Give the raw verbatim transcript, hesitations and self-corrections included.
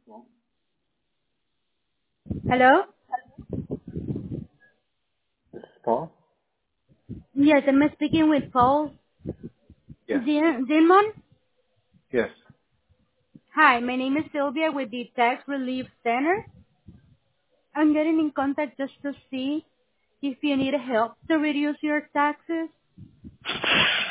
Hello? This is Paul? Yes, am I speaking with Paul Yes. Din- Dinmon? Yes. Hi, my name is Sylvia with the Tax Relief Center. I'm getting in contact just to see if you need help to reduce your taxes.